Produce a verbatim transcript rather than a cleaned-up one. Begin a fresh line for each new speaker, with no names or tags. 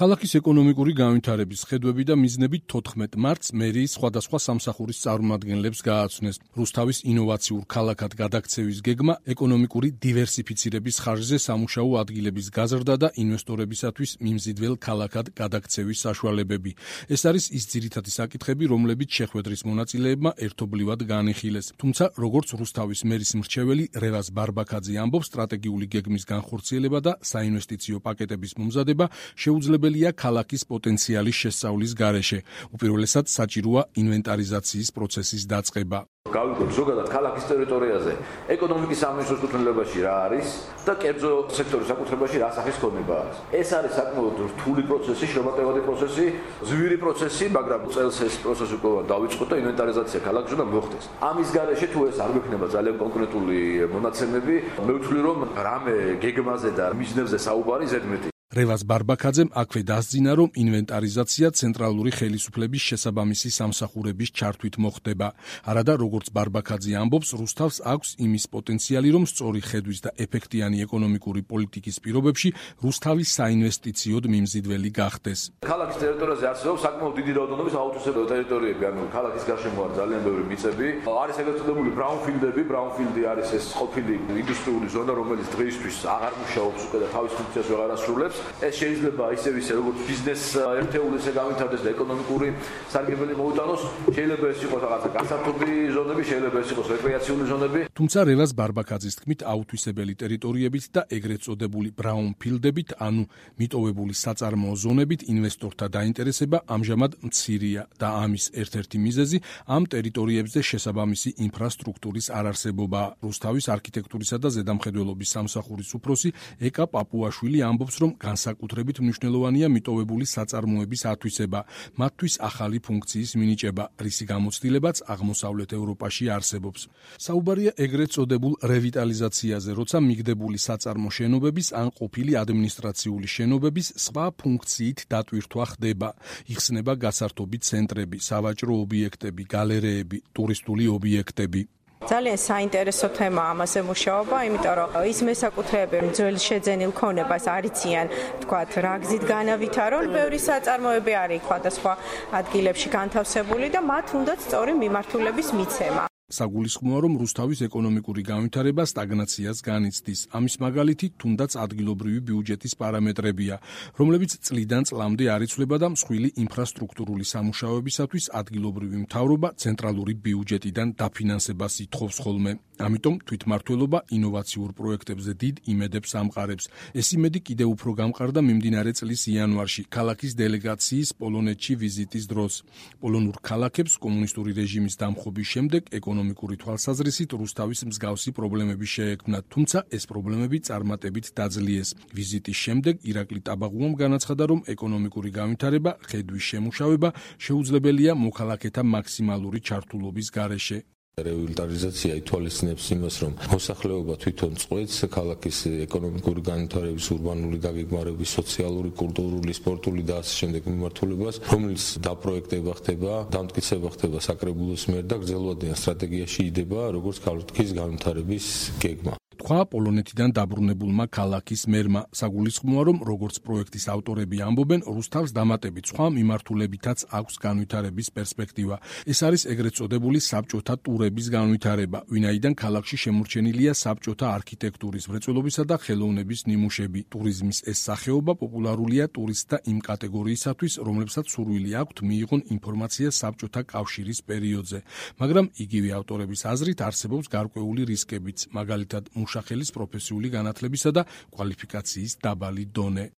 ქალაქის ეკონომიკური განვითარების ხედვები და მიზნები თოთხმეტ მარტს მერიის სხვადასხვა სამსახურის წარმომადგენლებს გააცნეს. რუსთავის ინოვაციურ ქალაქად გადაქცევის გეგმა ეკონომიკური დივერსიფიცირების ხარჯზე სამუშაო ადგილების გაზრდა და ინვესტორებისათვის მიმზიდველ ქალაქად გადაქცევის საშუალებები. ეს არის ის ძირითადი საკითხები, რომლებიც შეხვედრის მონაწილეებმა ერთობლივად განიხილეს. თუმცა, როგორც რუსთავის მერის მრჩეველი რევაზ ბარბაქაძე ამბობს, სტრატეგიული გეგმის განხორციელება და საინვესტიციო პაკეტების მომზადება შეუძლებელია ქალაქის პოტენციალის შესწავლის გარეშე. უპირველესად საჭიროა ინვენტარიზაციის პროცესის დაწყება.
გავიგოთ ზოგადად ქალაქის ტერიტორიაზე ეკონომიკის სამინისტროს კუთვნილებაში რა არის და კერძო სექტორის საკუთრებაში რა სახის ქონება არის. ეს არის საკმაოდ რთული პროცესი, შემატევადი პროცესი, ზვირი პროცესი, მაგრამ წელს ეს პროცესი უკვე დავიწყოთ და ინვენტარიზაცია ქალაქში უნდა მოხდეს. ამის გარეშე თუ ეს არ გვექნება ძალიან კონკრეტული მონაცემები, მე ვთვლი რომ რამე გეგმაზე და მიზნებზე საუბარი ზედმეტი.
რევაზ ბარბაქაძემ აქვე დასძინა, რომ ინვენტარიზაცია ცენტრალური ხელისუფლების შესაბამისი სამსახურების ჩართვით მოხდება. არადა, როგორც ბარბაქაძე ამბობს, რუსთავს აქვს იმის პოტენციალი, რომ სწორი ხედვის და ეფექტიანი ეკონომიკური პოლიტიკის პირობებში რუსთავის საინვესტიციოდ მიმზიდველი გახდეს.
ქალაქის ტერიტორიაზე არსებობს საკმაოდ დიდი რაოდენობის აუთვისებელ ტერიტორიები, ანუ ქალაქის გარშემო არის ძალიან ბევრი მიწები. არის ეგრეთ წოდებული ბრაუნფილდები, ბრაუნფილდი არის ეს ყოფილი ინდუსტრიული ზონა, რომელიც დღეისთვის აღარ მუშაობს უკვე და თავის ფუნქციას ვეღარ ასრულებს. ეს შეიძლება ისევ ისე როგორც ბიზნეს ერთეული ესე განვითარდეს და ეკონომიკური სარგებელი მოუტანოს, შეიძლება ეს იყოს რაღაცა გასართობი ზონები, შეიძლება ეს იყოს რეკრეაციული ზონები.
თუმცა რევაზ ბარბაქაძის თქმით, აუთვისებელი ტერიტორიებით და ეგრეთ წოდებული ბრაუნფილდებით, ანუ მიტოვებული საწარმოო ზონებით ინვესტორთა დაინტერესება ამჟამად მცირეა და ამის ერთ-ერთი მიზეზი ამ ტერიტორიებზე შესაბამისი ინფრასტრუქტურის არარსებობაა. რუსთავის არქიტექტურისა და ზედამხედველობის სამსახურის უფროსი ეკა პაპუაშვილი ამბობს, რომ განსაკუთრებით მნიშვნელოვანია მიტოვებული საწარმოების ათვისება, მათთვის ახალი ფუნქციის მინიჭება, რისი გამოცდილებაც აღმოსავლეთ ევროპაში არსებობს. საუბარია ეგრეთ წოდებულ რევიტალიზაციაზე, როცა მიგდებული საწარმო შენობების ან ყოფილი ადმინისტრაციული შენობების სხვა ფუნქციით დატვირთვა ხდება. იხსნება გასართობი ცენტრები, სავაჭრო ობიექტები, გალერეები, ტურისტული ობიექტები.
ძალიან საინტერესო თემაა ამაზე მუშაობა, იმიტომ რომ ის მესაკუთრეები, რომ ძველ შეძენილ ქონებას არიციან, თქვათ, რა გზით განავითარონ, ბევრი საწარმოები არის სხვადასხვა ადგილებში განთავსებული და მათ უნდათ სწორი მიმართულების მიცემა.
საგულისხმოა, რომ რუსთავის ეკონომიკური განვითარება სტაგნაციას განიცდის. ამის მაგალითი თუნდაც ადგილობრივი ბიუჯეტის პარამეტრებია, რომლებიც წლიდან წლამდე არ იცვლება და მსხვილი ინფრასტრუქტურული სამუშაოებისათვის ადგილობრივი მთავრობა ცენტრალური ბიუჯეტიდან დაფინანსებას ითხოვს ხოლმე. ამიტომ თვითმმართველობა ინოვაციურ პროექტებზე დიდ იმედებს ამყარებს. ეს იმედი კიდევ უფრო გამყარდა მიმდინარე წლის იანვარში ქალაქის დელეგაციის პოლონეთში ვიზიტის დროს. პოლონურ ქალაქებს კომუნისტური რეჟიმის დამხობის შემდეგ ეკონომიკური თვალსაზრისით რუსთავის მსგავსი პრობლემები შეექმნათ, თუმცა ეს პრობლემები წარმატებით დაძლიეს. ვიზიტის შემდეგ ირაკლი ტაბაღუამ განაცხადა, რომ ეკონომიკური განვითარება, ხედვის შემუშავება შეუძლებელია მოქალაქეთა მაქსიმალური ჩართულობის გარეშე.
რევიტალიზაცია ითვალისწინებს იმას, რომ მოსახლეობა თვითონ წყვეტს ქალაქის ეკონომიკური განვითარების, ურბანული დაგეგმარების, სოციალური, კულტურული, სპორტული და ასე შემდეგ მიმართულებას, რომელიც დაპროექტება ხდება, დამტკიცება ხდება საკრებულოს მიერ და გრძელვადიან სტრატეგიაში იდება, როგორც ქალაქის განვითარების გეგმა.
თქვა პოლონეთიდან დაბრუნებულმა ქალაქის მერმა. საგულისხმოა, რომ როგორც პროექტის ავტორები ამბობენ, რუსთავს დამატებით სხვა მიმართულებითაც აქვს განვითარების პერსპექტივა. ეს არის ეგრეთ წოდებული საბჭოთა ტურების განვითარება, ვინაიდან ქალაქში შემორჩენილია საბჭოთა არქიტექტურის, მრეწველობისა და ხელოვნების ნიმუშები. ტურიზმის ეს სახეობა პოპულარულია ტურისტთა იმ კატეგორიისათვის, რომლებსაც სურვილი აქვთ მიიღონ ინფორმაცია საბჭოთა კავშირის პერიოდზე. მაგრამ იგივე ავტორების აზრით არსებობს გარკვეული რისკებიც, მაგალითად მუშახელის პროფესიული განათლებისა და კვალიფიკაციის დაბალი დონე.